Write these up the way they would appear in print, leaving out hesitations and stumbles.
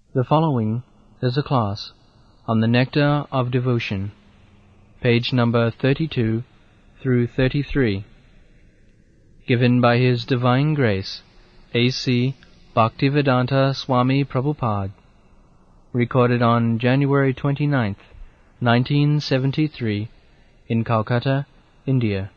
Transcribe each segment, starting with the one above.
The following is a class on the Nectar of Devotion, page number 32 through 33, given by His Divine Grace, A.C. Bhaktivedanta Swami Prabhupada, recorded on January 29th, 1973, in Calcutta, India.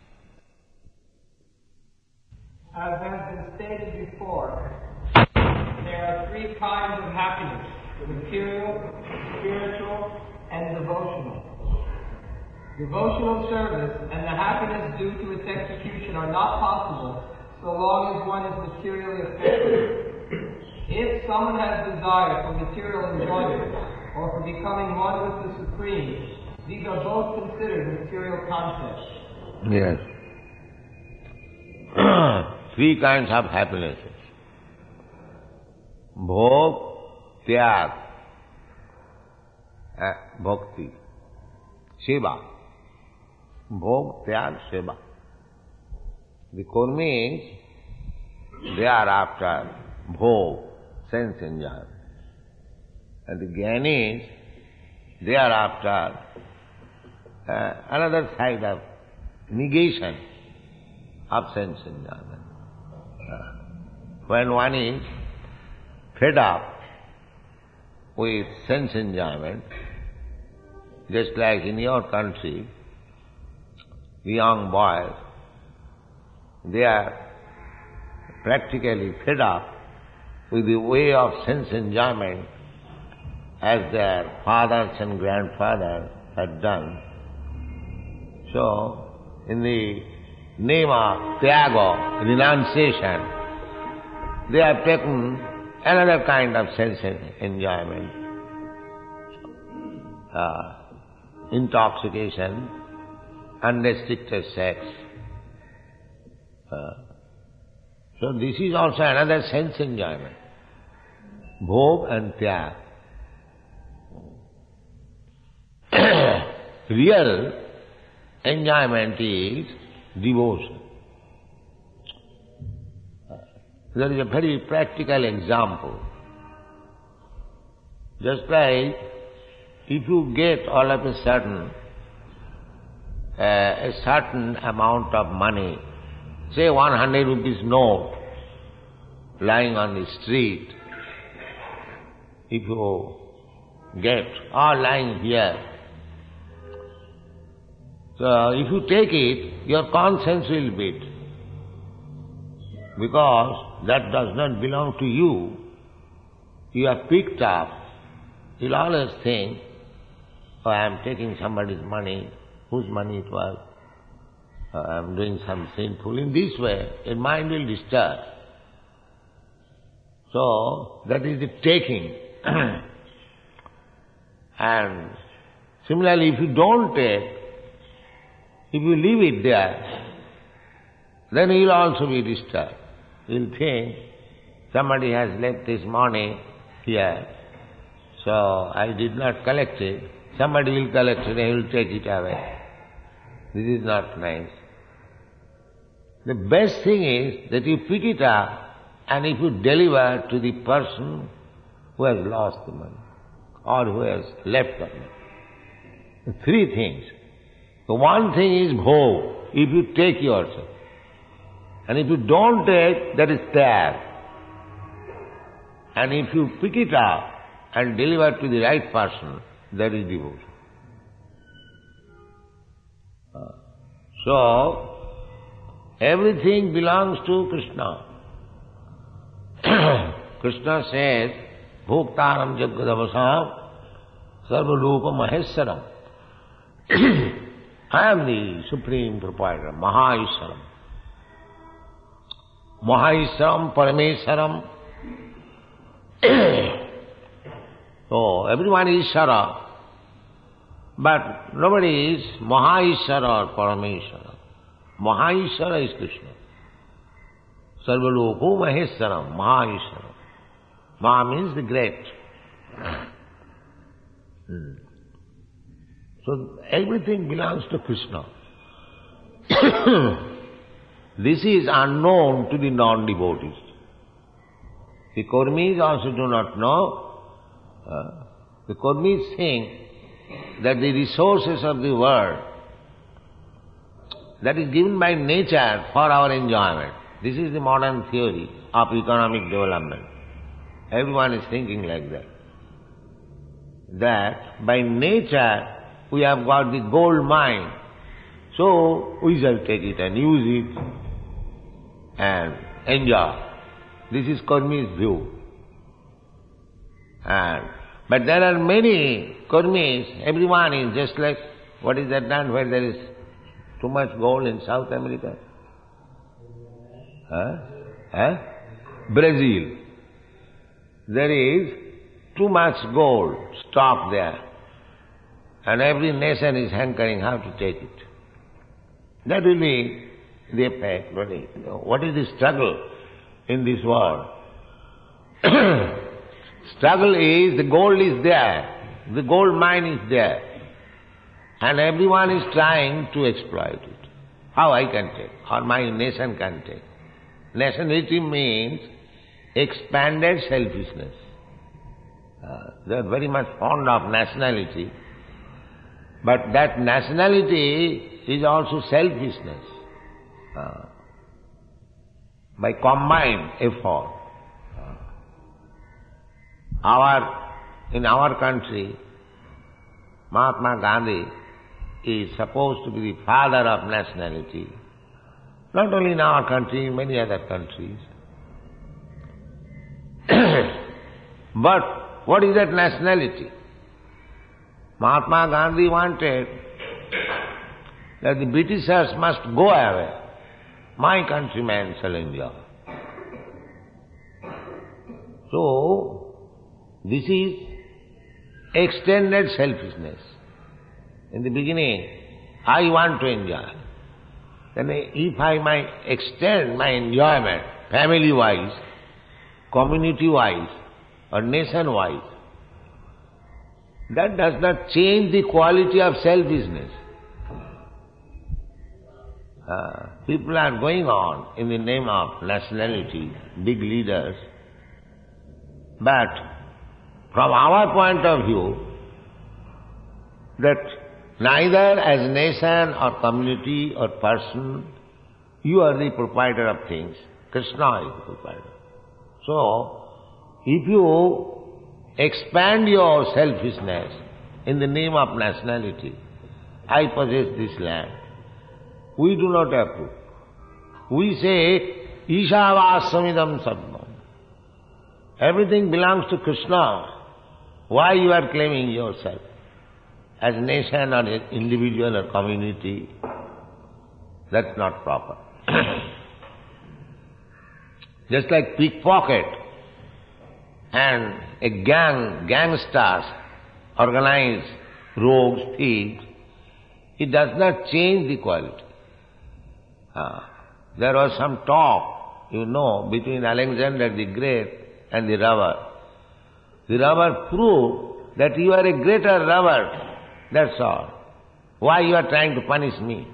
As has been stated before, there are three kinds of happiness: the material, spiritual, and devotional. Devotional service and the happiness due to its execution are not possible so long as one is materially affected. If someone has desire for material enjoyment or for becoming one with the Supreme, these are both considered material concepts. Yes. Three kinds of happiness. Bhog, Tyag, Bhakti, Seva. Bhog, Tyag, Seva. The Kurmis, they are after Bhog, sense enjoyment. And the Jnanis, they are after another side of negation of sense enjoyment. When one is fed up with sense enjoyment, just like in your country, the young boys, they are practically fed up with the way of sense enjoyment as their fathers and grandfathers had done. So, in the name of Tyaga, renunciation, they have taken another kind of sense enjoyment, intoxication, unrestricted sex. So this is also another sense enjoyment, Bhog and Tyag. Real enjoyment is devotion. There is a very practical example. Just like if you get all of a sudden a certain amount of money, say 100 rupees note lying on the street, if you get all lying here, so if you take it, your conscience will beat, because that does not belong to you. You are picked up. You'll always think, oh, I am taking somebody's money, whose money it was, I am doing some sinful. In this way, your mind will disturb. So, that is the taking. And similarly, if you don't take, if you leave it there, then you will also be disturbed. You will think, somebody has left this money here, so I did not collect it. Somebody will collect it and he will take it away. This is not nice. The best thing is that you pick it up and if you deliver to the person who has lost the money or who has left the money. The three things. The one thing is bhog, if you take yourself. And if you don't take, that is tyag. And if you pick it up and deliver to the right person, that is devotion. So, everything belongs to Krishna. Krishna says, Bhoktaram Jagadavasam Sarvarupa Maheswaram. I am the Supreme Proprietor, Mahaishwaram. Mahaishwaram, Parameshwaram. So, everyone is Ishvara, but nobody is Mahaishwara or Parameshwara. Mahaishwara is Krishna. Sarvaloku Maheshwaram, Mahaishwaram. Maha means the great. So, everything belongs to Krishna. This is unknown to the non-devotees. The Kurmis also do not know, The Kurmis think that the resources of the world, that is given by nature for our enjoyment. This is the modern theory of economic development. Everyone is thinking like that. That by nature we have got the gold mine, so we shall take it and use it and enjoy. This is Kurmis' view. But there are many Kurmis, everyone is just like, what is that land where there is too much gold in South America? Brazil. There is too much gold stocked there, and every nation is hankering how to take it. That will be the effect. What is the struggle in this world? Struggle is, the gold is there, the gold mine is there, and everyone is trying to exploit it. How I can take, or my nation can take. Nationality means expanded selfishness. They are very much fond of nationality, but that nationality is also selfishness. By combined effort. In our country, Mahatma Gandhi is supposed to be the father of nationality. Not only in our country, in many other countries. But what is that nationality? Mahatma Gandhi wanted that the Britishers must go away. My countrymen shall enjoy. So, this is extended selfishness. In the beginning, I want to enjoy. Then if I might extend my enjoyment, family-wise, community-wise, or nation-wise, that does not change the quality of selfishness. People are going on in the name of nationality, big leaders, but from our point of view, that neither as nation or community or person, you are the proprietor of things. Krishna is the proprietor. So, if you expand your selfishness in the name of nationality, I possess this land, we do not approve. We say, Ishavassamidam Sarvam. Everything belongs to Krishna. Why you are claiming yourself? As nation or individual or community, that's not proper. Just like pickpocket and a gangsters, organized rogues, thieves, it does not change the quality. There was some talk, between Alexander the Great and the robber. The robber proved that you are a greater robber. That's all. Why you are trying to punish me?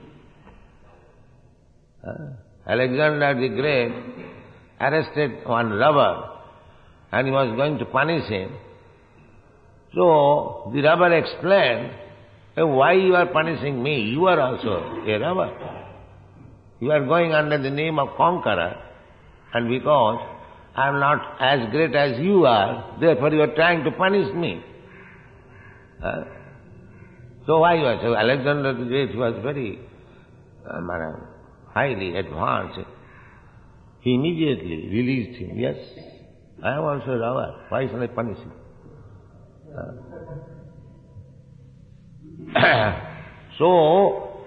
Alexander the Great arrested one robber and he was going to punish him. So the robber explained, why you are punishing me? You are also a robber. You are going under the name of conqueror, and because I am not as great as you are, therefore you are trying to punish me. So why you are? So Alexander the Great was very highly advanced. He immediately released him. Yes, I am also a robber. Why should I punish him? So,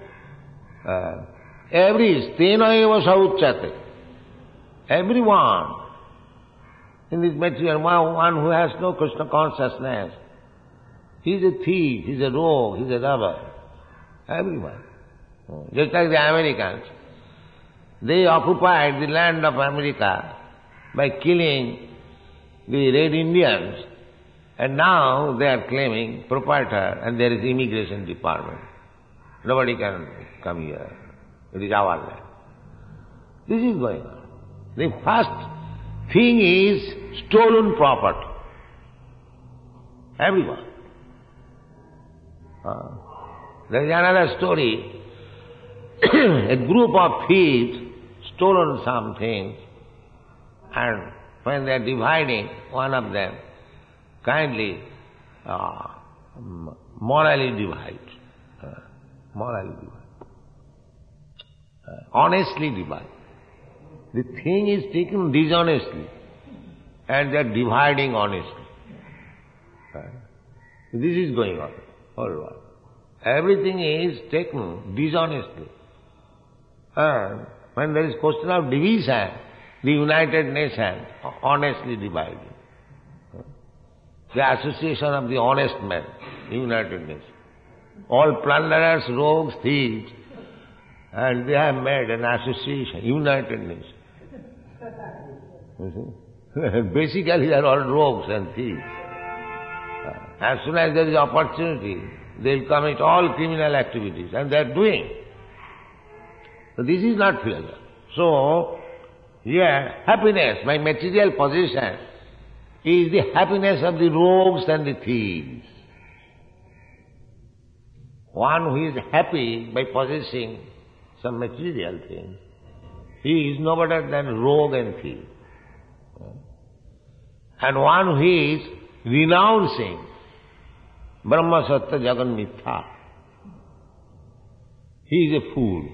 every stena eva sauchate. Everyone in this material, one who has no Krishna consciousness, he is a thief, he is a rogue, he is a robber. Everyone. Just like the Americans. They occupied the land of America by killing the Red Indians, and now they are claiming proprietor and there is immigration department. Nobody can come here. It is our land. This is going on. The first thing is stolen property. Everyone. There is another story. A group of thieves stolen something, and when they are dividing, one of them kindly morally divide. Honestly divide. The thing is taken dishonestly, and they are dividing honestly. This is going on all over. Everything is taken dishonestly. And when there is question of division, the United Nations honestly divided. The Association of the Honest Men, the United Nations. All plunderers, rogues, thieves, and they have made an association, United Nations. Basically they are all rogues and thieves. As soon as there is opportunity, they will commit all criminal activities, and they are doing. So this is not pleasure. So, happiness by material possession is the happiness of the rogues and the thieves. One who is happy by possessing some material thing, he is no better than rogue and thief. And one who is renouncing Brahma Sattva Jagan Mithya, he is a fool.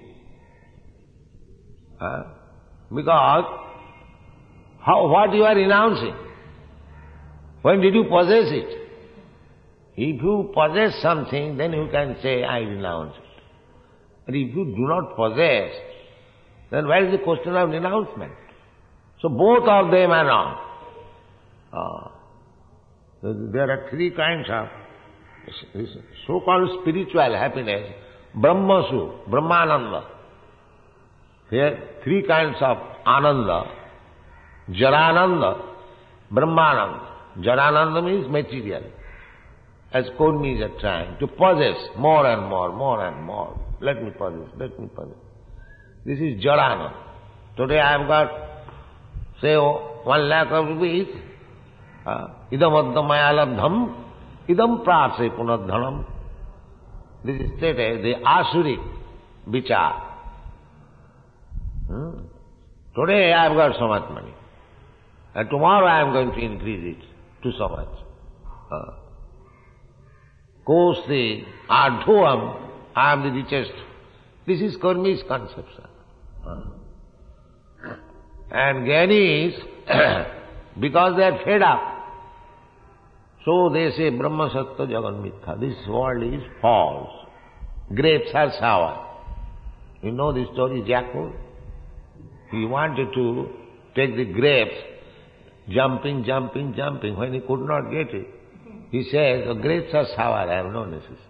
Because what you are renouncing? When did you possess it? If you possess something, then you can say, I renounce it. But if you do not possess, then where is the question of renouncement? So both of them are wrong. There are three kinds of so-called spiritual happiness. Brahmasu, Brahmananda. Here, three kinds of Ananda. Jarananda, Brahmananda. Jarananda means material. As Kurmis are trying to possess more and more, more and more. Let me possess, let me possess. This is Jarananda. Today I have got, say, 1 lakh of rupees. Idam addhamaya labdham, idam prase punadhanam. This is stated, the Asuric vichar. Today I have got so much money, and tomorrow I am going to increase it to so much. Kosti, Ardhuam, I am the richest. This is Karmi's conception. And Gyanis, because they are fed up, so they say Brahma Sattva Jagan Mithya. This world is false. Grapes are sour. You know the story, Jackal? He wanted to take the grapes, jumping. When he could not get it, he says, the grapes are sour, I have no necessity.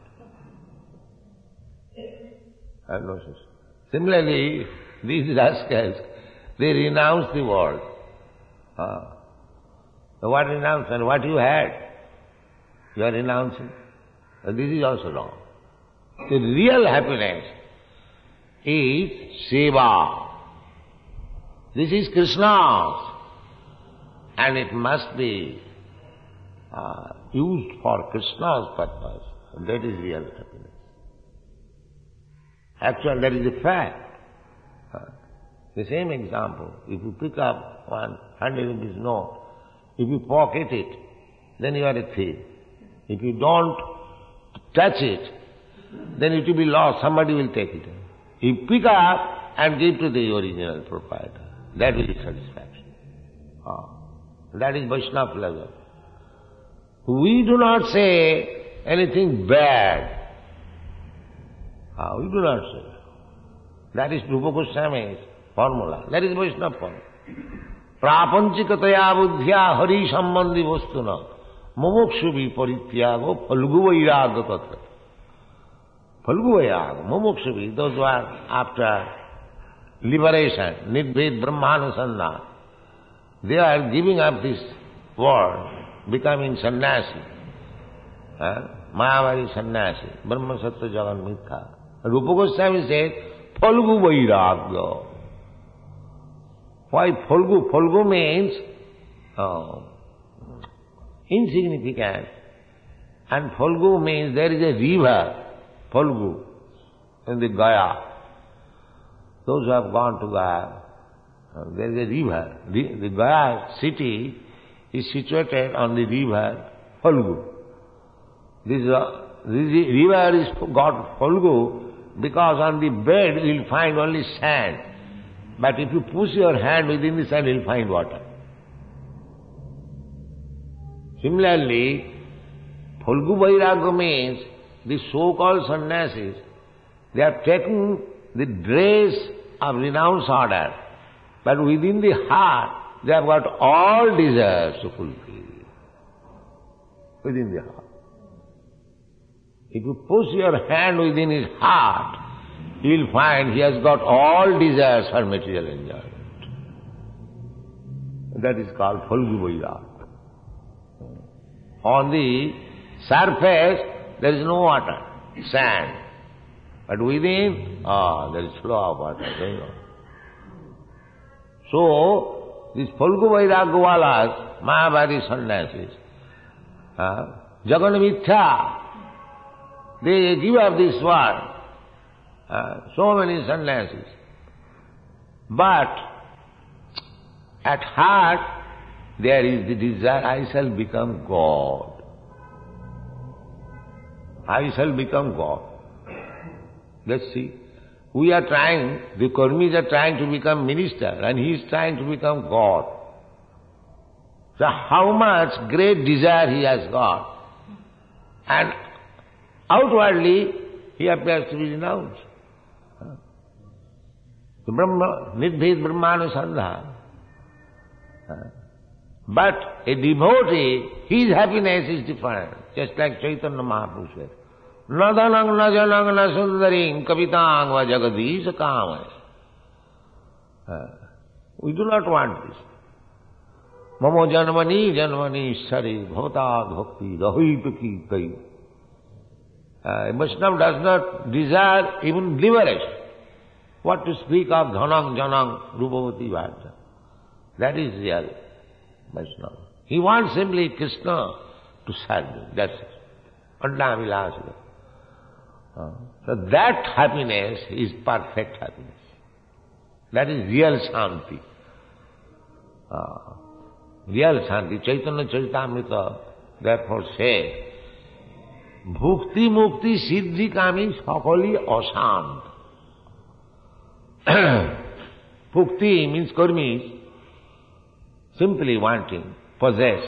I have no necessity. Similarly, these rascals, they renounce the world. What renounce? And what you had, you are renouncing. And this is also wrong. The real happiness is seva. This is Krishna's, and it must be used for Krishna's purpose. That is real happiness. Actually, that is a fact. The same example, if you pick up 100 rupees note, if you pocket it, then you are a thief. If you don't touch it, then it will be lost, somebody will take it. You pick up and give to the original proprietor. That will be satisfaction. That is Vaishnava pleasure. We do not say anything bad. We do not say. That is Rupa Goswami's formula. That is Vaishnava formula. Prapanchikataya buddhya hari sambandhi vastuna mumukshu viparityago phalgu vairaga tatra. Phalgu vairaga, mumukshu, those who are after liberation, nidbhed brahmanusandhana, they are giving up this world, becoming sannyasi. Mayavadi sannyasi, Brahma Sattva Jagan Mithya. Rupa Goswami says, Phalgu Vairagya. Why Phalgu? Phalgu means insignificant. And Phalgu means there is a river, Phalgu, in the Gaya. Those who have gone to Gaya, there is a river. The Gaya city is situated on the river Phalgu. This river is called Phalgu because on the bed you will find only sand. But if you push your hand within the sand, you will find water. Similarly, Phalgu Vairagya means the so-called sannyasis, they have taken the dress of renounced order, but within the heart they have got all desires to fulfill. Within the heart. If you push your hand within his heart, you will find he has got all desires for material enjoyment. That is called Phalgu Vairagya. On the surface, there is no water, sand. But within, there is flow of water going on. So, these Phalgu Vairagyawalas, Mayavadi sannyasis, Jagan Mithya, they give up this world. So many sannyasis. But at heart, there is the desire, I shall become God. I shall become God. Let's see. We are trying, the Karmis are trying to become minister, and he is trying to become God. So how much great desire he has got. And outwardly, he appears to be renounced. Brahma, Nidbhed Brahmanusandha. But a devotee, his happiness is different, just like Chaitanya Mahaprabhu said. Na dhanang, na janang, na sundaring, kavitang va jagadisha kamaya. We do not want this. Mamo janmani janmani sari bhavata bhakti rahita ki kai. A Vaishnava does not desire even liberation. What to speak of dhanang janang rupavati vaja. That is real Vaishnava. He wants simply Krishna to serve him. That's it. Annavilasa. So that happiness is perfect happiness. That is real Shanti. Real Shanti. Chaitanya Charitamrita therefore said, Bhukti Mukti Siddhi Kami Sakali Ashant. Bhukti means karmis, simply wanting, possess.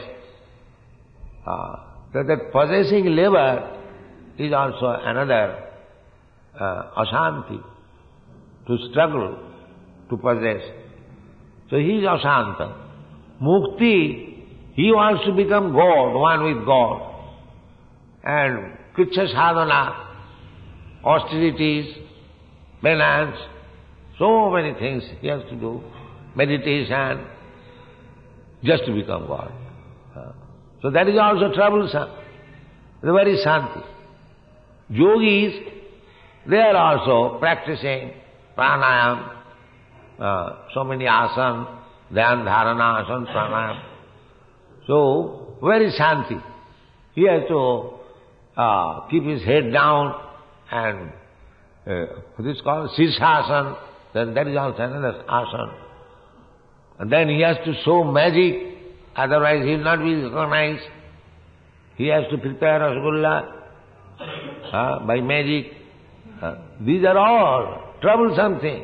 So that possessing labor is also another ashanti, to struggle, to possess. So he is ashanta. Mukti, he wants to become God, one with God. And Kritsha sadhana, austerities, penance, so many things he has to do. Meditation, just to become God. So that is also troublesome. The very Shanti. Yogis, they are also practicing pranayam, so many asana, dhyan, dharana, asana, pranayam. So, very Shanti. He has to keep his head down and what is called Sirsasana, that is also another asana. And then he has to show magic, otherwise he will not be recognized. He has to prepare rasgulla by magic. These are all troublesome things.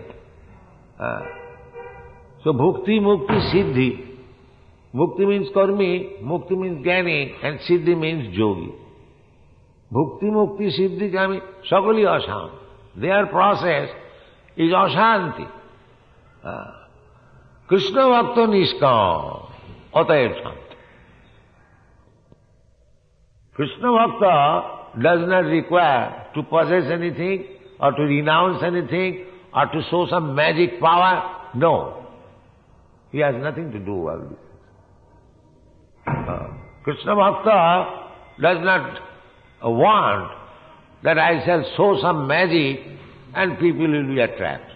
So bhukti, mukti, siddhi. Bhukti means karmi, mukti means jnani, and siddhi means yogi. Bhukti, mukti, siddhi, kami, sakali ashanti. Their process is ashanti. Krishna bhakta niskam, atayat shanti. Krishna bhakta does not require to possess anything, or to renounce anything, or to show some magic power. No. He has nothing to do with this. Krishna bhakta does not want that I shall show some magic and people will be attracted.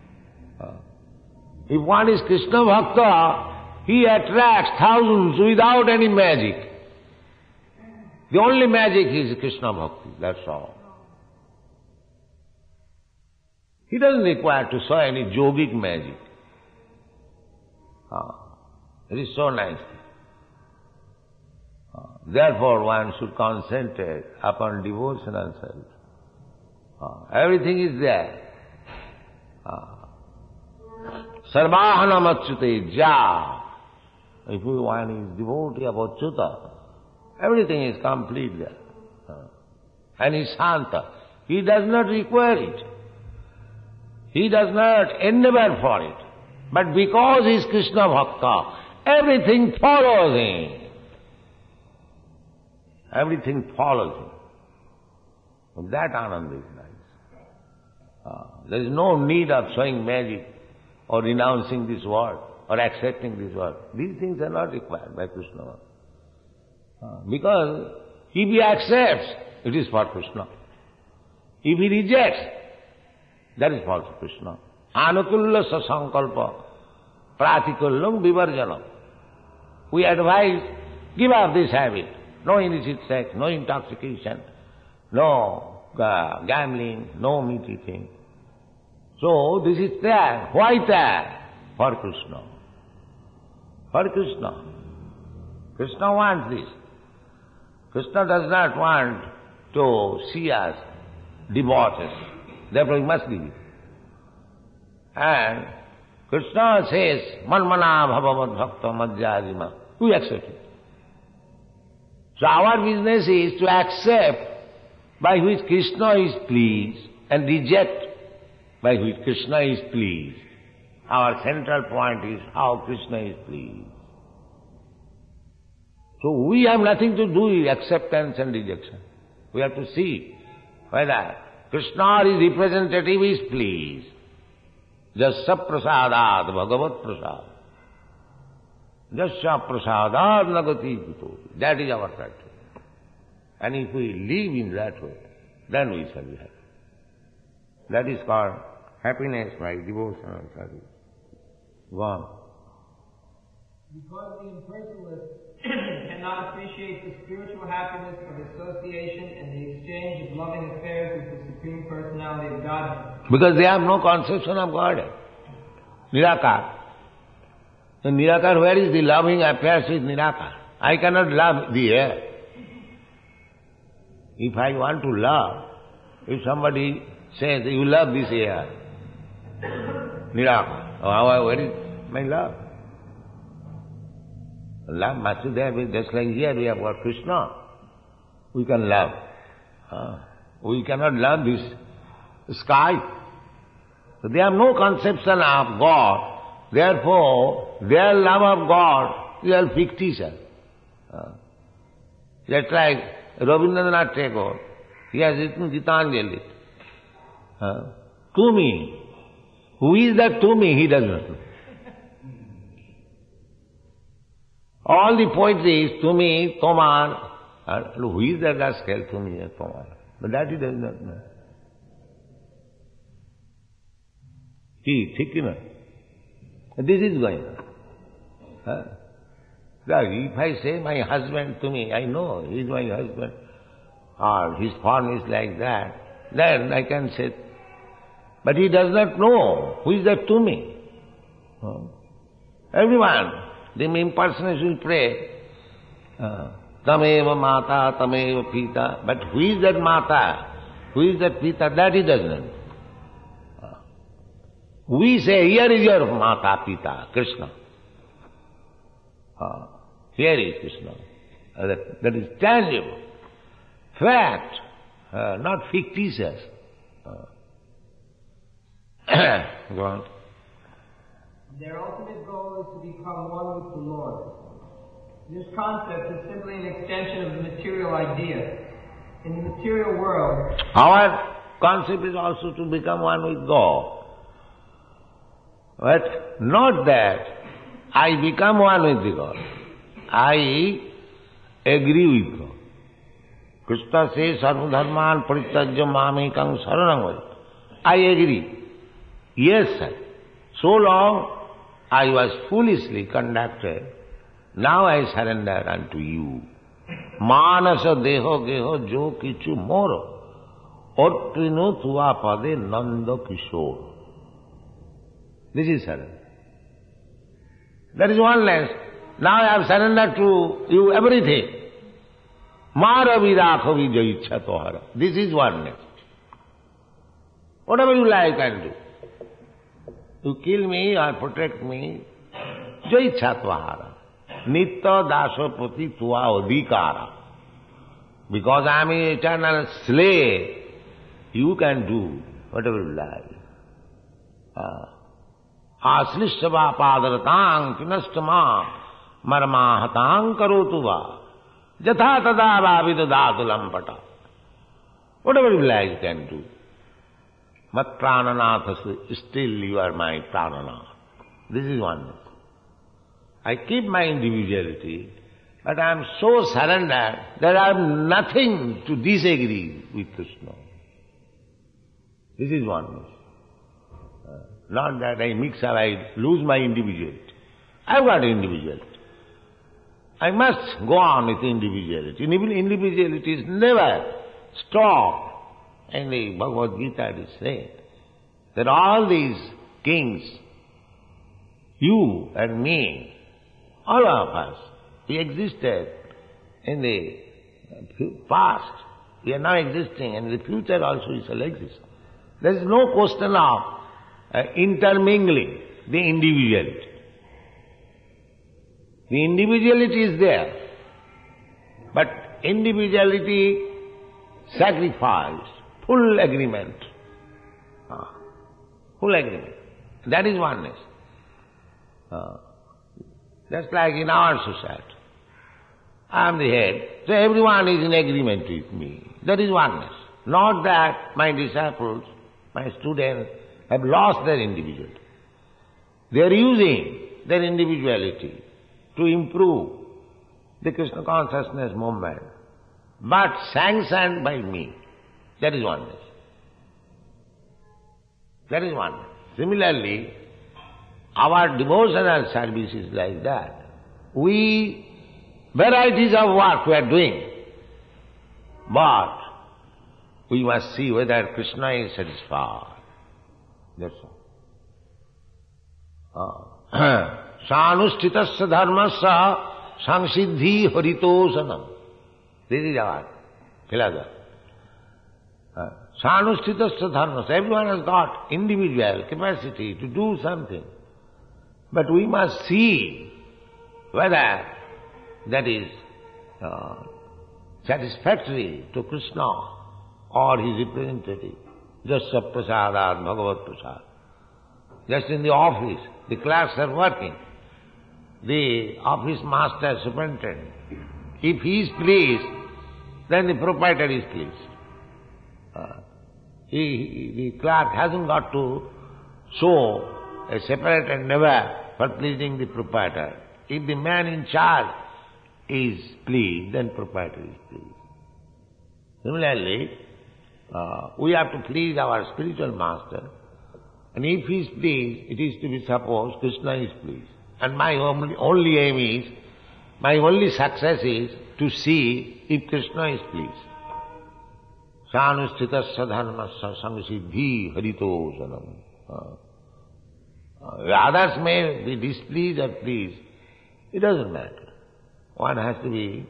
If one is Krishna bhakta, he attracts thousands without any magic. The only magic is Krishna Bhakti, that's all. He doesn't require to show any yogic magic. It is so nice. Therefore one should concentrate upon devotional service. Everything is there. Sarvahanam achyute ja. If one is devotee of Achyuta, everything is complete there. And he is Shanta. He does not require it. He does not endeavor for it. But because he is Krishna Bhakta, everything follows him. Everything follows him. And that Ananda is nice. There is no need of showing magic or renouncing this word or accepting this word. These things are not required by Krishna. Because if he accepts, it is for Krishna. If he rejects, that is for Krishna. Anukulla sasankalpa pratikullam vivarjanam. We advise, give up this habit. No illicit sex, no intoxication, no gambling, no meat eating. So this is there. Why there? For Krishna. For Krishna. Krishna wants this. Krishna does not want to see us debauches. Therefore he must give it. And Krishna says, Manmana bhavavad bhakta madhyajima. We accept it. So our business is to accept by which Krishna is pleased and reject by which Krishna is pleased. Our central point is how Krishna is pleased. So we have nothing to do with acceptance and rejection. We have to see whether Krishna, his representative, is pleased. Jasya prasadat bhagavat prasad. Jasya prasadat nagati pito. That is our practice. And if we live in that way, then we shall be happy. That is called happiness by devotional service. Go on. Because the impersonalist cannot appreciate the spiritual happiness of association and the exchange of loving affairs with the Supreme Personality of Godhead. Because they have no conception of Godhead. Nirakar. So Nirakar, where is the loving affairs with Nirakar? I cannot love the air. If I want to love, if somebody says, you love this air, Nirakar, where is my love? Love must be there, just like here we have got Krishna. We can love. We cannot love this sky. So they have no conception of God. Therefore, their love of God is all fictitious. Just like Rabindranath Tagore, he has written Gitanjali. To me. Who is that to me? He does not know. All the poetry is to me, Tomar. Who is that rascal to me, Tomar? But that he does not know. He is thick enough. This is going on. If I say my husband to me, I know he is my husband, or his form is like that, then I can say, but he does not know who is that to me. Everyone, the impersonators will pray, Tameva Mata, Tameva Pita, but who is that Mata, who is that Pita, that he does not know. We say, here is your Mata, Pita, Krishna. Here is Krishna. That is tangible. Fact, not fictitious. Go on. Their ultimate goal is to become one with the Lord. This concept is simply an extension of the material idea. In the material world, our concept is also to become one with God. But not that I become one with the God. I agree with God. Krishna says, Sarva dharman parityajya mamekam saranam vaja. I agree. Yes, sir. So long I was foolishly conducted. Now I surrender unto you. Manasa deho geho jo kichu moro. Otrinu tuva pade nanda kishore. This is surrender. That is oneness. Now I have surrendered to you everything. Mara virakha vijay ichha tohara. This is oneness. Whatever you like and do. You kill me or protect me, jai ichha tohara. Nitta dasa prati tuva adhikara. Because I am an eternal slave, you can do whatever you like. Aslishava padaratang pinastama marmahatang karotuva jatha tada vavidadatu lampata. Whatever you like you can do. Mat prananathas, still you are my prananath. This is oneness. I keep my individuality, but I am so surrendered that I have nothing to disagree with Krishna. This is oneness. Not that I mix up, I lose my individuality. I've got individuality. I must go on with individuality. Individuality is never stopped. And the Bhagavad Gita is saying that all these kings, you and me, all of us, we existed in the past. We are now existing, and in the future also we shall exist. There is no question of intermingling the individuality. The individuality is there, but individuality sacrifice, full agreement. Full agreement. That is oneness. Just like in our society. I am the head, so everyone is in agreement with me. That is oneness. Not that my disciples, my students, have lost their individuality. They are using their individuality to improve the Krishna consciousness movement, but sanctioned by me. That is oneness. That is oneness. Similarly, our devotional service is like that. Varieties of work we are doing, but we must see whether Krishna is satisfied. That's all. Sanusthitasya dharmasya samsiddhi haritosanam. This is our philosophy. Sanusthitasya dharmasya. Everyone has got individual capacity to do something. But we must see whether that is satisfactory to Krishna or his representative. Just prasadat, bhagavat prasad. Just in the office, the clerks are working. The office master, superintendent, if he is pleased, then the proprietor is pleased. The clerk hasn't got to show a separate endeavor for pleasing the proprietor. If the man in charge is pleased, then proprietor is pleased. Similarly, we have to please our spiritual master, and if he is pleased, it is to be supposed Krishna is pleased. And my only aim is, my only success is to see if Krishna is pleased. Sanusthitasya dharmasya samsiddhi haritosanam. Others may be displeased or pleased. It doesn't matter. One has to be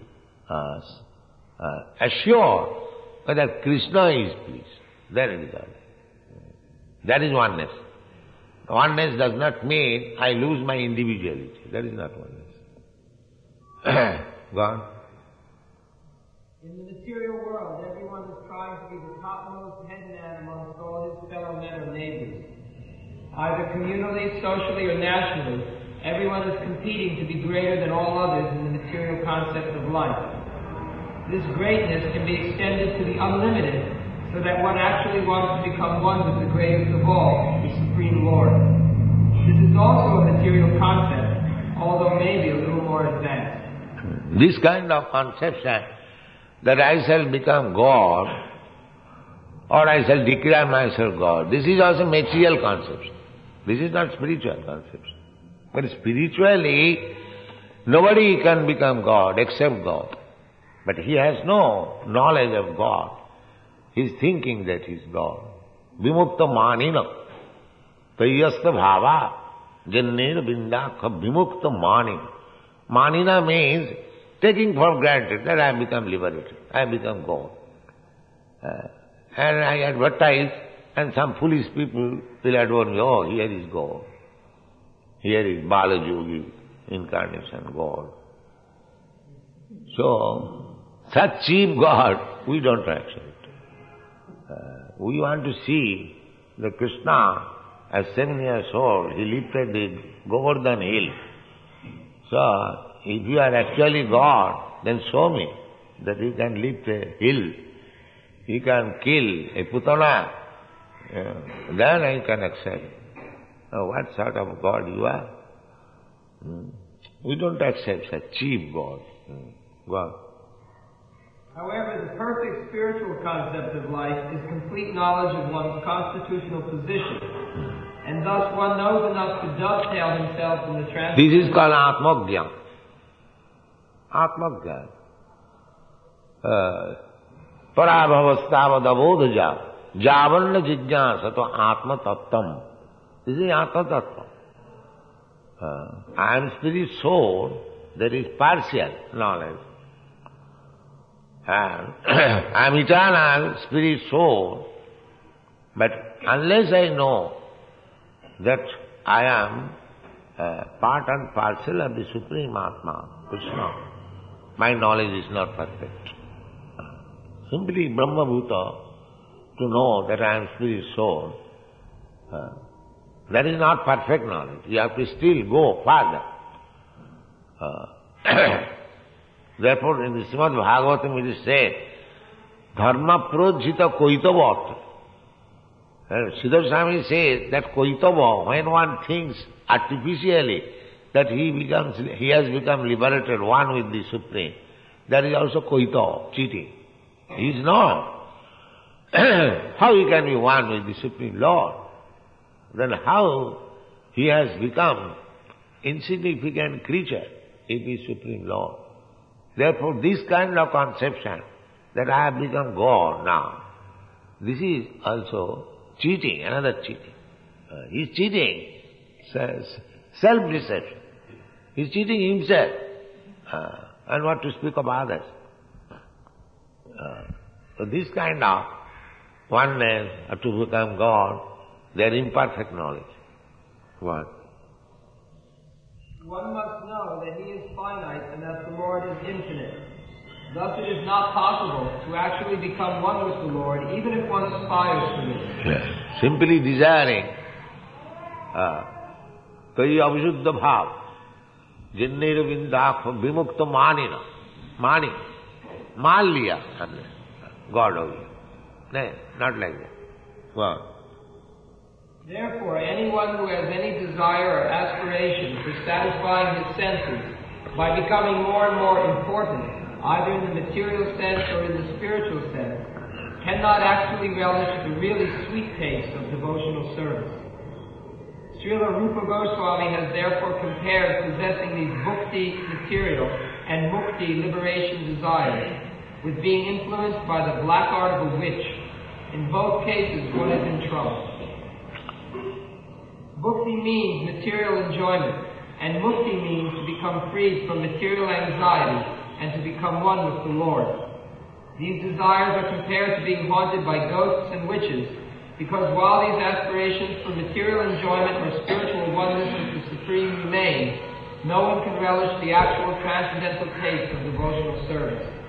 assured whether Krishna is pleased. Then it is all. That is oneness. Oneness does not mean I lose my individuality. That is not oneness. Go on. In the material world, everyone is trying to be the topmost head man amongst all his fellow men or neighbors. Either communally, socially, or nationally, everyone is competing to be greater than all others in the material concept of life. This greatness can be extended to the unlimited, so that one actually wants to become one with the greatest of all, the Supreme Lord. This is also a material concept, although maybe a little more advanced. This kind of conception, that I shall become God, or I shall declare myself God, this is also material conception. This is not spiritual conception. But spiritually, nobody can become God except God. But he has no knowledge of God. He is thinking that he is God. Vimukta manina. Tayyasta bhava. Jannena bindakha vimukta manina. Manina means taking for granted that I have become liberated. I have become God. And I advertise, and some foolish people will advise me, oh, here is God. Here is Balajogi, incarnation God. So, such cheap God, we don't accept. We want to see the Krishna, as 7 years old, he lifted the Govardhan hill. So, if you are actually God, then show me that you can lift a hill. You can kill a putana. Then I can accept. What sort of God you are? We don't accept such cheap God. God. However, the perfect spiritual concept of life is complete knowledge of one's constitutional position, and thus one knows enough to dovetail himself in the transcendental. This is called Atmagyan. Atmagyan. Parabhavastavad javanna jijñāsato atma tattam. This is atma tattva. I am spirit soul, that is partial knowledge. And I am eternal spirit soul, but unless I know that I am part and parcel of the Supreme Atma, Krishna, my knowledge is not perfect. Simply Brahma Bhuta, to know that I am spirit soul, that is not perfect knowledge. You have to still go further. Therefore, in the Srimad Bhagavatam it is said, Dharma projita koitava. Siddhar Swami says that koitava, when one thinks artificially that he has become liberated, one with the Supreme, that is also koitava, cheating. He is not. How he can be one with the Supreme Lord? Then how he has become insignificant creature if he is Supreme Lord? Therefore, this kind of conception that I have become God now, this is also cheating, another cheating. He is cheating, self-deception. He is cheating himself. And what to speak of others? So this kind of oneness or to become God, they are imperfect knowledge. What? One must know that he is finite and that the Lord is infinite. Thus it is not possible to actually become one with the Lord, even if one aspires to it. Yes. Simply desiring Kaya Avisuddha Bhav Jinnera Vindakha Vimukta Manina Mani Malya God of you. No, not like that. Wow. Therefore, anyone who has any desire or aspiration for satisfying his senses by becoming more and more important, either in the material sense or in the spiritual sense, cannot actually relish the really sweet taste of devotional service. Srila Rupa Goswami has therefore compared possessing these bhukti material and mukti liberation desires with being influenced by the black art of a witch. In both cases, one is in trouble. Bhukti means material enjoyment, and mukti means to become freed from material anxiety and to become one with the Lord. These desires are compared to being haunted by ghosts and witches, because while these aspirations for material enjoyment or spiritual oneness with the Supreme remain, no one can relish the actual transcendental taste of devotional service.